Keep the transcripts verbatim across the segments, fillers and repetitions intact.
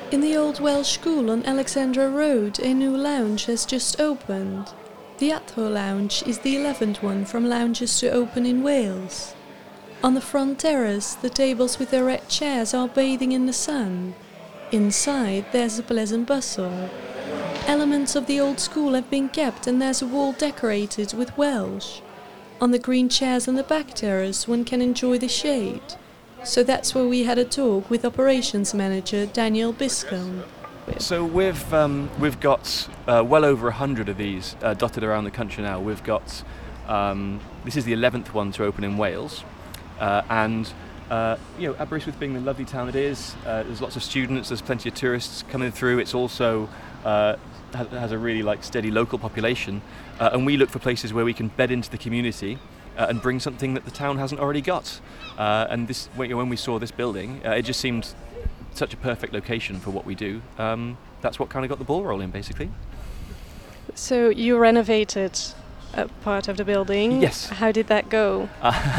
In the Old Welsh School on Alexandra Road, a new lounge has just opened. The Atho Lounge is the eleventh one from lounges to open in Wales. On the front terrace, the tables with their red chairs are bathing in the sun. Inside, there's a pleasant bustle. Elements of the old school have been kept and there's a wall decorated with Welsh. On the green chairs on the back terrace, one can enjoy the shade. So that's where we had a talk with operations manager Daniel Biscombe. So we've um, we've got uh, well over a hundred of these uh, dotted around the country now. We've got um, this is the eleventh one to open in Wales, uh, and uh, you know, Aberystwyth being the lovely town it is, uh, there's lots of students, there's plenty of tourists coming through. It's also uh, has a really like steady local population, uh, and we look for places where we can bed into the community uh, and bring something that the town hasn't already got. Uh, and this, when we saw this building, uh, it just seemed such a perfect location for what we do. Um, that's what kind of got the ball rolling, basically. So you renovated a part of the building. Yes. How did that go?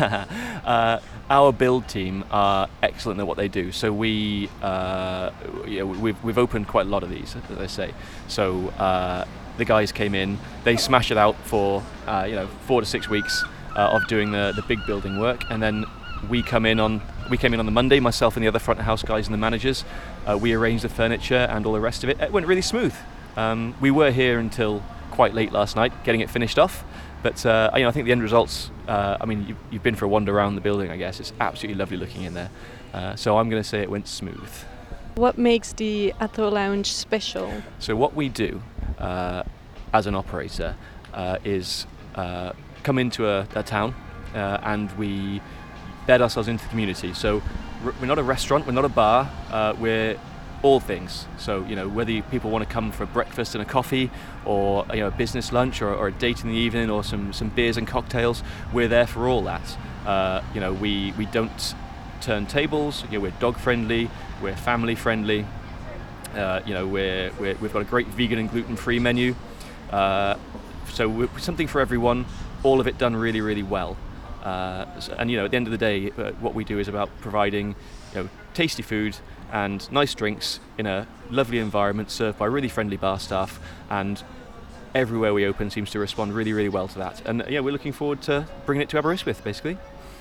uh, our build team are excellent at what they do. So we, uh, yeah, we've we've opened quite a lot of these, as I say. So uh, the guys came in, they smashed it out for uh, you know four to six weeks uh, of doing the the big building work, and then we come in on we came in on the Monday, myself and the other front of house guys and the managers. Uh, we arranged the furniture and all the rest of it. It went really smooth. Um, we were here until quite late last night, getting it finished off. But uh, you know, I think the end results. Uh, I mean, you, you've been for a wander around the building. I guess it's absolutely lovely looking in there. Uh, so I'm going to say it went smooth. What makes the Atho Lounge special? So what we do uh, as an operator uh, is uh, come into a, a town uh, and we bed ourselves into the community. So r- we're not a restaurant, we're not a bar, uh, we're all things. So you know, whether you, people want to come for a breakfast and a coffee, or you know, a business lunch, or, or a date in the evening, or some, some beers and cocktails, we're there for all that. Uh, you know, we, we don't turn tables. You know, we're dog friendly, we're family friendly. Uh, you know, we're, we're we've got a great vegan and gluten free menu. Uh, so we're something for everyone. All of it done really, really well. Uh, and you know, at the end of the day, uh, what we do is about providing, you know, tasty food and nice drinks in a lovely environment, served by really friendly bar staff. And everywhere we open seems to respond really, really well to that. And yeah, we're looking forward to bringing it to Aberystwyth, basically.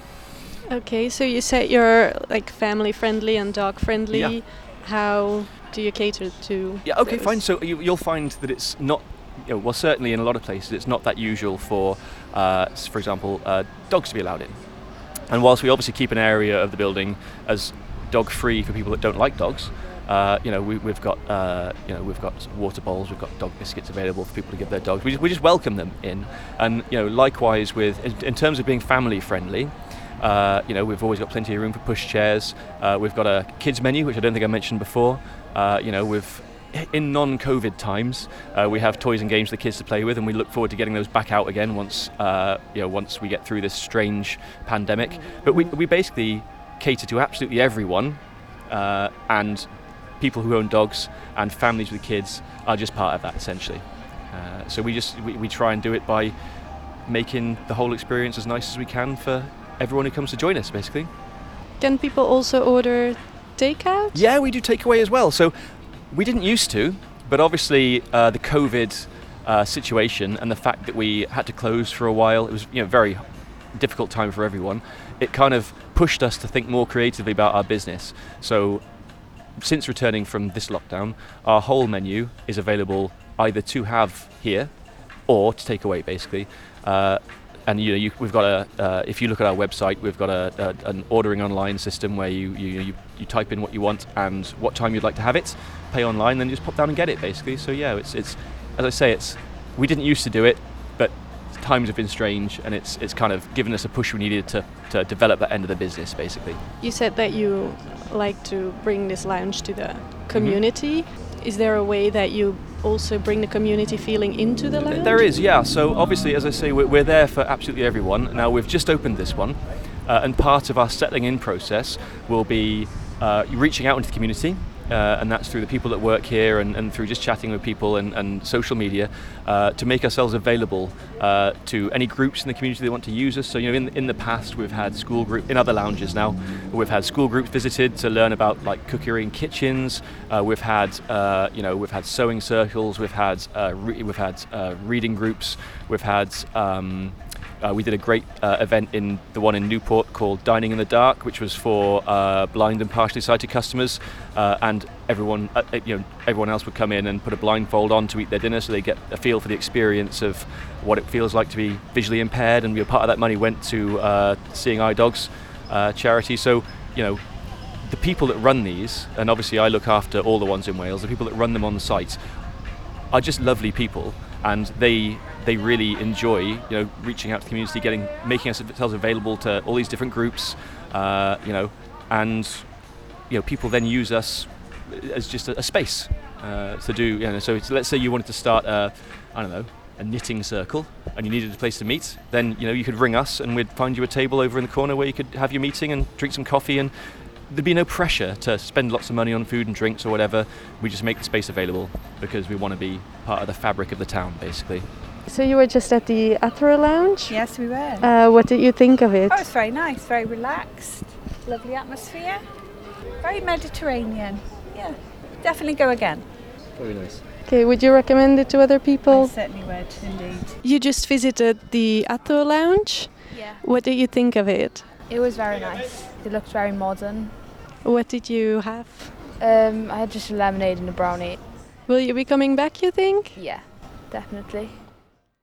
Okay, so you said you're like family friendly and dog friendly. Yeah. How do you cater to? Yeah. Okay. those? Fine. So you, you'll find that it's not. You know, well, certainly in a lot of places, it's not that usual for, uh, for example, uh, dogs to be allowed in. And whilst we obviously keep an area of the building as dog-free for people that don't like dogs, uh, you know, we, we've got, uh, you know, we've got water bowls, we've got dog biscuits available for people to give their dogs. We just, we just welcome them in. And you know, likewise with, in, in terms of being family-friendly, uh, you know, we've always got plenty of room for push chairs. Uh, we've got a kids menu, which I don't think I mentioned before. Uh, you know, we've in non-COVID times, uh, we have toys and games for the kids to play with, and we look forward to getting those back out again once, uh, you know, once we get through this strange pandemic. But we we basically cater to absolutely everyone, uh, and people who own dogs and families with kids are just part of that essentially. Uh, so we just we, we try and do it by making the whole experience as nice as we can for everyone who comes to join us, basically. Can people also order takeout? Yeah, we do takeaway as well. So we didn't used to, but obviously uh, the COVID uh, situation and the fact that we had to close for a while, it was, you know, very difficult time for everyone. It kind of pushed us to think more creatively about our business. So since returning from this lockdown, our whole menu is available either to have here or to take away, basically. Uh, and you know, you, we've got a. Uh, if you look at our website, we've got a, a an ordering online system where you, you you you type in what you want and what time you'd like to have it, pay online, then you just pop down and get it, basically. So yeah, it's it's as I say, it's we didn't used to do it, but times have been strange, and it's it's kind of given us a push we needed to to develop that end of the business, basically. You said that you like to bring this lounge to the community. Mm-hmm. Is there a way that you also bring the community feeling into the lounge? There is, yeah. So obviously, as I say, we're, we're there for absolutely everyone. Now we've just opened this one, uh, and part of our settling in process will be uh, reaching out into the community uh, and that's through the people that work here and, and through just chatting with people and, and social media, uh, to make ourselves available uh, to any groups in the community that want to use us. So, you know, in, in the past we've had school group in other lounges now. We've had school groups visited to learn about like cookery in kitchens. Uh, we've had, uh, you know, we've had sewing circles. We've had, uh, re- we've had uh, reading groups. We've had. Um, Uh, we did a great uh, event in the one in Newport called Dining in the Dark, which was for uh, blind and partially sighted customers, uh, and everyone, uh, you know, everyone else would come in and put a blindfold on to eat their dinner, so they get a feel for the experience of what it feels like to be visually impaired. And you know, part of that money went to uh, Seeing Eye Dogs uh, charity. So, you know, the people that run these, and obviously I look after all the ones in Wales, the people that run them on the site are just lovely people, and they they really enjoy, you know, reaching out to the community, getting, making ourselves available to all these different groups, uh, you know, and you know, people then use us as just a, a space uh, to do, you know. So it's, let's say you wanted to start a, I don't know, a knitting circle, and you needed a place to meet, then you know you could ring us, and we'd find you a table over in the corner where you could have your meeting and drink some coffee, and there'd be no pressure to spend lots of money on food and drinks or whatever. We just make the space available because we want to be part of the fabric of the town, basically. So you were just at the Athro Lounge? Yes, we were. Uh, what did you think of it? Oh, it's very nice, very relaxed, lovely atmosphere, very Mediterranean. Yeah, definitely go again. Very nice. Okay, would you recommend it to other people? I certainly would, indeed. You just visited the Athro Lounge. Yeah, What did you think of it? it was very nice. It looked very modern. What did you have? Um, I had just a lemonade and a brownie. Will you be coming back, you think? Yeah, definitely.